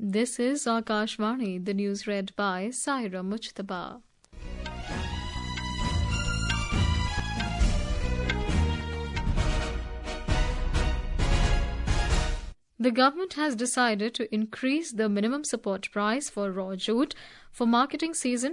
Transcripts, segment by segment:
This is Akashvani, the news read by Saira Mujtaba. The government has decided to increase the minimum support price for raw jute for marketing season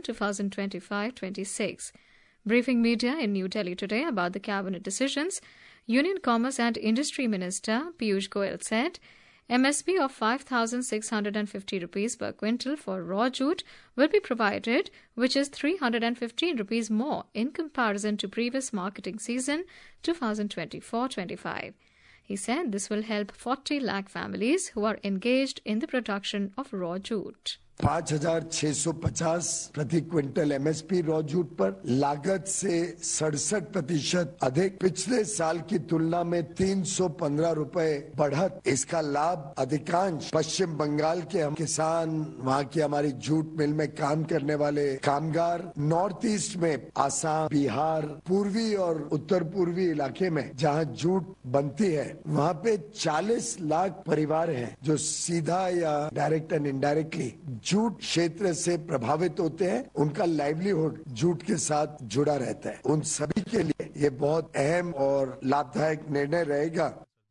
2025-26. Briefing media in New Delhi today about the cabinet decisions, Union Commerce and Industry Minister Piyush Goyal said MSP of 5,650 rupees per quintal for raw jute will be provided, which is 315 rupees more in comparison to previous marketing season 2024-25. He said this will help 40 lakh families who are engaged in the production of raw jute. 5,650 प्रति quintal MSP raw jute पर लागत से 67% अधिक, पिछले साल की तुलना में 315 रुपए बढ़त। इसका लाभ अधिकांश पश्चिम बंगाल के हम किसान, वहाँ की हमारी जूट मिल में काम करने वाले कामगार, नॉर्थ ईस्ट में आसाम, बिहार, पूर्वी और उत्तर पूर्वी इलाके में जहाँ जूट बनती है, वहाँ पे 40 लाख परिवार हैं जो सीधा या डायरेक्ट एंड इनडायरेक्टली जूट क्षेत्र से प्रभावित होते हैं। उनका लाइवलीहुड जूट के साथ जुड़ा रहता है। उन सभी के लिए ये बहुत अहम और लाभदायक निर्णय रहेगा।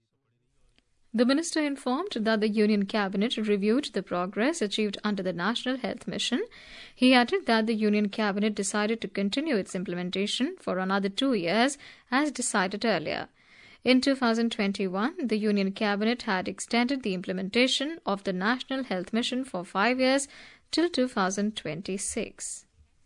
The minister informed that the Union Cabinet reviewed the progress achieved under the National Health Mission. He added that the Union Cabinet decided to continue its implementation for another 2 years as decided earlier. In 2021, the Union Cabinet had extended the implementation of the National Health Mission for 5 years till 2026.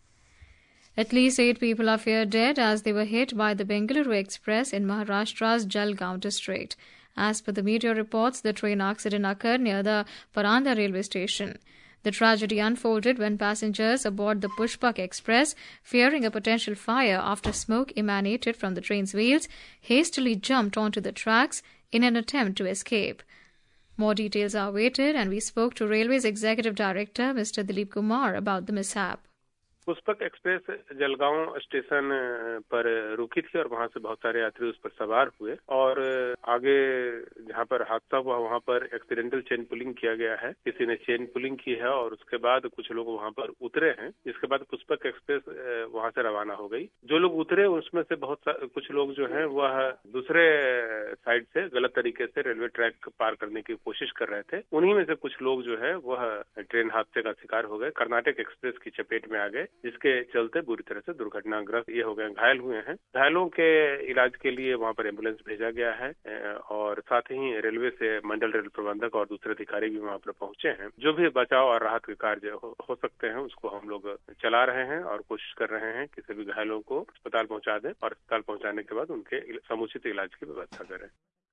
At least 8 people are feared dead as they were hit by the Bengaluru Express in Maharashtra's Jalgaon district. As per the media reports, the train accident occurred near the Paranda railway station. The tragedy unfolded when passengers aboard the Pushpak Express, fearing a potential fire after smoke emanated from the train's wheels, hastily jumped onto the tracks in an attempt to escape. More details are awaited, and we spoke to Railway's Executive Director, Mr. Dilip Kumar, about the mishap. Pushpak express Jalgaon station पर रुकी थी और वहां से बहुत सारे यात्री उस पर सवार हुए और आगे जहां पर हादसा हुआ वहां पर एक्सीडेंटल चेन पुलिंग किया गया है। किसी ने चेन पुलिंग की है और उसके बाद कुछ लोग वहां पर उतरे हैं। इसके बाद पुष्पक एक्सप्रेस वहां से रवाना हो गई। जो लोग उतरे उसमें से कुछ लोग जो हैं वह दूसरे साइड से गलत तरीके से रेलवे ट्रैक पार करने की कोशिश कर रहे थे। उन्हीं में से कुछ लोग जो है वह ट्रेन हादसे का शिकार हो गए, कर्नाटक एक्सप्रेस की चपेट में आ गए, जिसके चलते बुरी तरह से दुर्घटनाग्रस्त ये हो गए, घायल हुए हैं। घायलों के इलाज के लिए वहां पर एम्बुलेंस भेजा गया है और साथ ही रेलवे से मंडल रेल प्रबंधक और दूसरे अधिकारी भी वहां पर पहुंचे हैं। जो भी बचाव और राहत के कार्य हो सकते हैं उसको हम लोग चला रहे हैं और कोशिश कर रहे हैं कि सभी घायलों को अस्पताल पहुंचा दें और अस्पताल पहुंचाने के बाद उनके समुचित इलाज की व्यवस्था करें।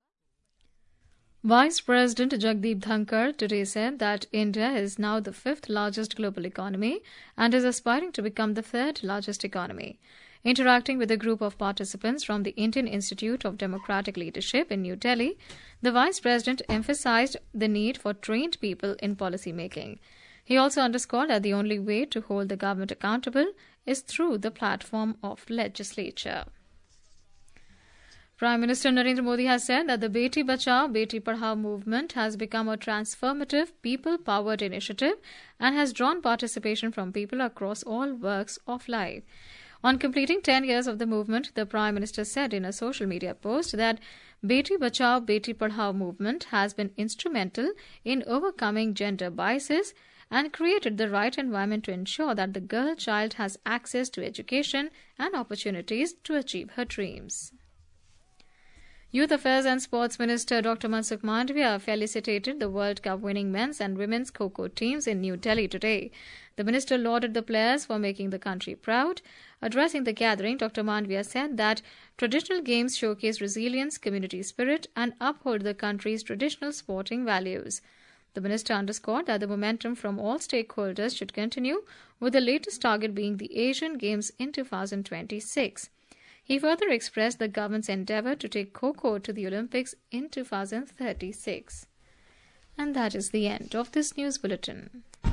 Vice President Jagdeep Dhankar today said that India is now the 5th largest global economy and is aspiring to become the 3rd largest economy. Interacting with a group of participants from the Indian Institute of Democratic Leadership in New Delhi, the Vice President emphasized the need for trained people in policy making. He also underscored that the only way to hold the government accountable is through the platform of legislature. Prime Minister Narendra Modi has said that the Beti Bachao, Beti Padhao movement has become a transformative, people-powered initiative and has drawn participation from people across all walks of life. On completing 10 years of the movement, the Prime Minister said in a social media post that Beti Bachao, Beti Padhao movement has been instrumental in overcoming gender biases and created the right environment to ensure that the girl child has access to education and opportunities to achieve her dreams. Youth Affairs and Sports Minister Dr. Mansukh Mandavia felicitated the World Cup winning men's and women's Kho-Kho teams in New Delhi today. The minister lauded the players for making the country proud. Addressing the gathering, Dr. Mandavia said that traditional games showcase resilience, community spirit, and uphold the country's traditional sporting values. The minister underscored that the momentum from all stakeholders should continue, with the latest target being the Asian Games in 2026. He further expressed the government's endeavour to take Kho-Kho to the Olympics in 2036. And that is the end of this news bulletin.